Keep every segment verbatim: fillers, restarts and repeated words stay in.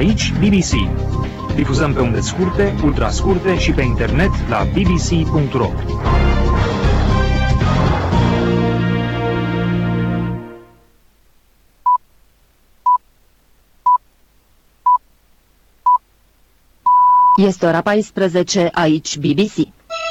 Aici B B C. Difuzăm pe unde scurte, ultrascurte și pe internet la b b c punct r o. Este ora paisprezece, aici B B C.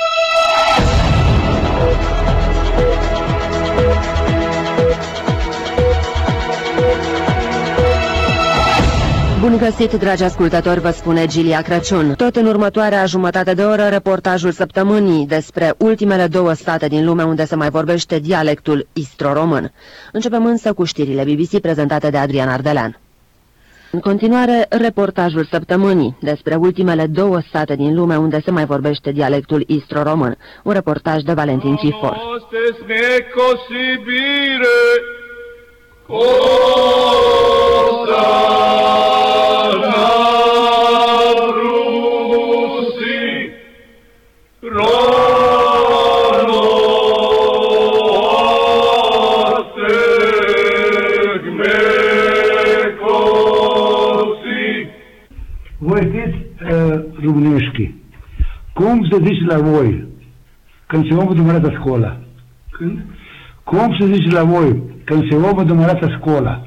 Bun găsit, dragi ascultători, vă spune Gilia Crăciun. Tot în următoarea jumătate de oră, reportajul săptămânii despre ultimele două state din lume unde se mai vorbește dialectul istro-român. Începem însă cu știrile B B C prezentate de Adrian Ardelean. În continuare, reportajul săptămânii despre ultimele două state din lume unde se mai vorbește dialectul istro-român. Un reportaj de Valentin Cifor. Voi știți uh, românești, cum se zice la voi când se omă dumneavoastră școala? Când? Cum se zice la voi când se omă dumneavoastră școala?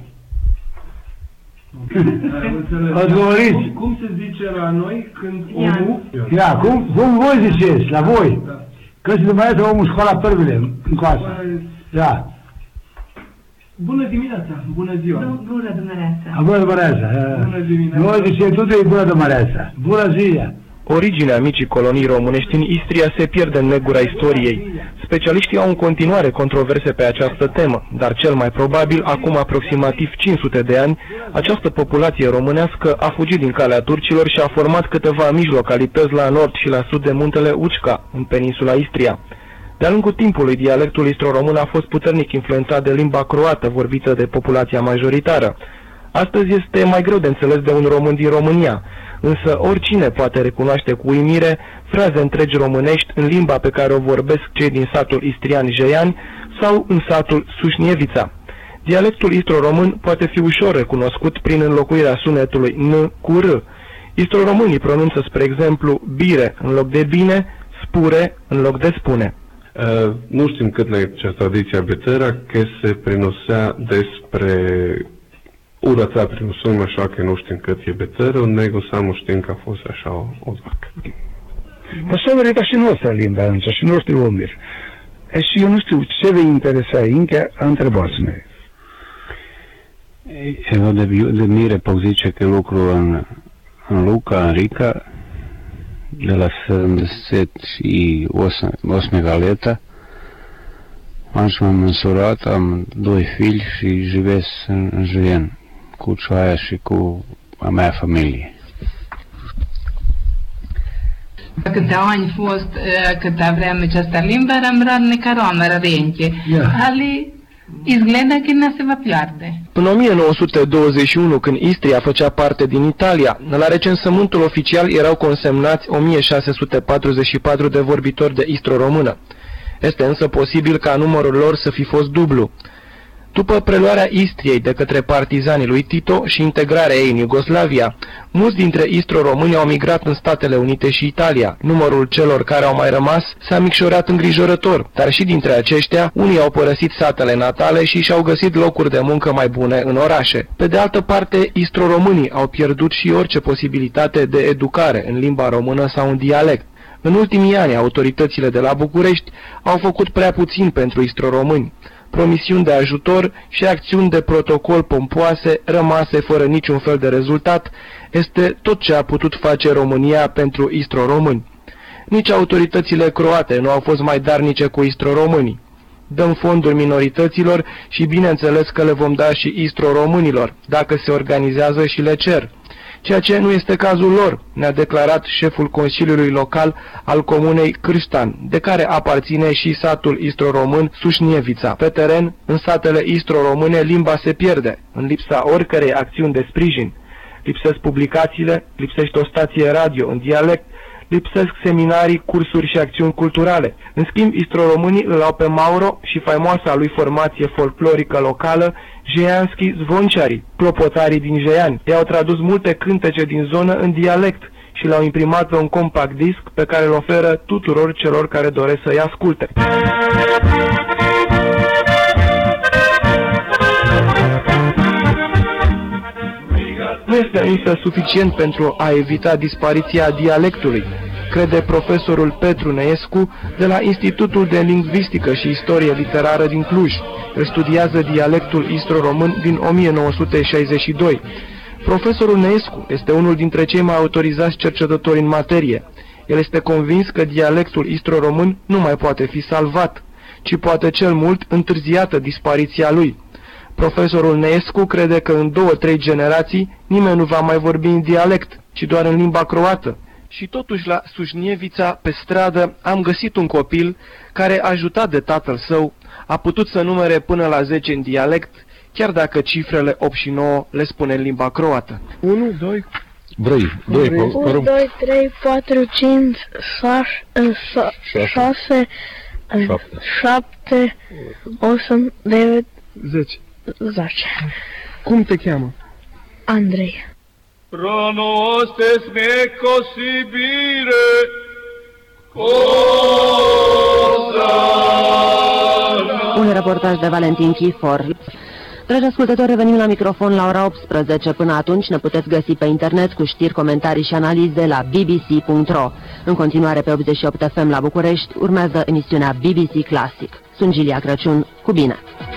Cum, cum se zice la noi când omul... Ia, cum, cum voi ziceți la voi? Da. Când se dumneavoastră omul școala părvile în coasă? Da. Bună dimineața, bună ziua. Bună dimineața. Bună dimineața. Bună dimineața. Noi zicem totul e bună dimineața. Bună ziua. Originea micii colonii românești în Istria se pierde în negura istoriei. Specialiștii au în continuare controverse pe această temă, dar cel mai probabil, acum aproximativ cinci sute de ani, această populație românească a fugit din calea turcilor și a format câteva mici localități la nord și la sud de muntele Ucca, în peninsula Istria. De-a lungul timpului, dialectul istro-român a fost puternic influențat de limba croată vorbită de populația majoritară. Astăzi este mai greu de înțeles de un român din România, însă oricine poate recunoaște cu uimire fraze întregi românești în limba pe care o vorbesc cei din satul istrian Jeiani sau în satul Sușnievița. Dialectul istro-român poate fi ușor recunoscut prin înlocuirea sunetului N cu R. Istro-românii pronunță, spre exemplu, bire în loc de bine, spure în loc de spune. Uh, nu știm cât la această tradiție betera, că se prenosea despre urăța prin sună, așa că nu știm cât e betără, nego samo știm că a fost așa o, o vacă. Așa vedea și noastră limba însă, și noștri omiri. E și eu nu știu ce vei interesa încă a întrebați-ne. Evo da bi da Mire zice că lucru în, în Luca, în Rica, de la sedemdeset osmega leta. Atunci m-am însurat, am doi figli și živesc în Jelen, cu cioaia și cu a mea familie. Câte ani fost, câtă vreme această limbă, rămâne ca romeră renche. Ali izgleda că ne se va pierde. În o mie nouă sute douăzeci și unu, când Istria făcea parte din Italia, la recensământul oficial erau consemnați o mie șase sute patruzeci și patru de vorbitori de istro-română. Este însă posibil ca numărul lor să fi fost dublu. După preluarea Istriei de către partizanii lui Tito și integrarea ei în Iugoslavia, mulți dintre istro-români au migrat în Statele Unite și Italia. Numărul celor care au mai rămas s-a micșorat îngrijorător, dar și dintre aceștia, unii au părăsit satele natale și și-au găsit locuri de muncă mai bune în orașe. Pe de altă parte, istro-românii au pierdut și orice posibilitate de educare în limba română sau în dialect. În ultimii ani, autoritățile de la București au făcut prea puțin pentru istro-români. Promisiuni de ajutor și acțiuni de protocol pompoase, rămase fără niciun fel de rezultat, este tot ce a putut face România pentru istro-români. Nici autoritățile croate nu au fost mai darnice cu istro-românii. Dăm fonduri minorităților și bineînțeles că le vom da și istro-românilor, dacă se organizează și le cer. Ceea ce nu este cazul lor, ne-a declarat șeful Consiliului Local al comunei Cârștan, de care aparține și satul istro-român Sușnievița. Pe teren, în satele istro-române, limba se pierde, în lipsa oricărei acțiuni de sprijin. Lipsesc publicațiile, lipsește o stație radio în dialect, lipsesc seminarii, cursuri și acțiuni culturale. În schimb, istroromânii îl au pe Mauro și faimoasa lui formație folclorică locală, Jeanski Zvonciari, clopotarii din Jeiani. Ei au tradus multe cântece din zonă în dialect și l-au imprimat pe un compact disc pe care îl oferă tuturor celor care doresc să-i asculte. Nu este însă suficient pentru a evita dispariția dialectului, crede profesorul Petru Neescu de la Institutul de Lingvistică și Istorie Literară din Cluj. El studiază dialectul istro-român din o mie nouă sute șaizeci și doi. Profesorul Neescu este unul dintre cei mai autorizați cercetători în materie. El este convins că dialectul istro-român nu mai poate fi salvat, ci poate cel mult întârziată dispariția lui. Profesorul Neescu crede că în două-trei generații nimeni nu va mai vorbi în dialect, ci doar în limba croată. Și totuși la Sușnievița, pe stradă, am găsit un copil care, ajutat de tatăl său, a putut să numere până la zece în dialect, chiar dacă cifrele opt și nouă le spune în limba croată. unu, doi... Vrei, doi, unu, doi, trei, patru, cinci, șase, șapte, osem, devet, zece. zece. Cum te cheamă? Andrei. Pronostes me cosibire Un reportaj de Valentin Chifor. Dragi ascultători, revenim la microfon la ora optsprezece. Până atunci ne puteți găsi pe internet cu știri, comentarii și analize la b b c punct r o. În continuare pe optzeci și opt F M la București urmează emisiunea B B C Classic. Sunt Gilia Crăciun, cu bine!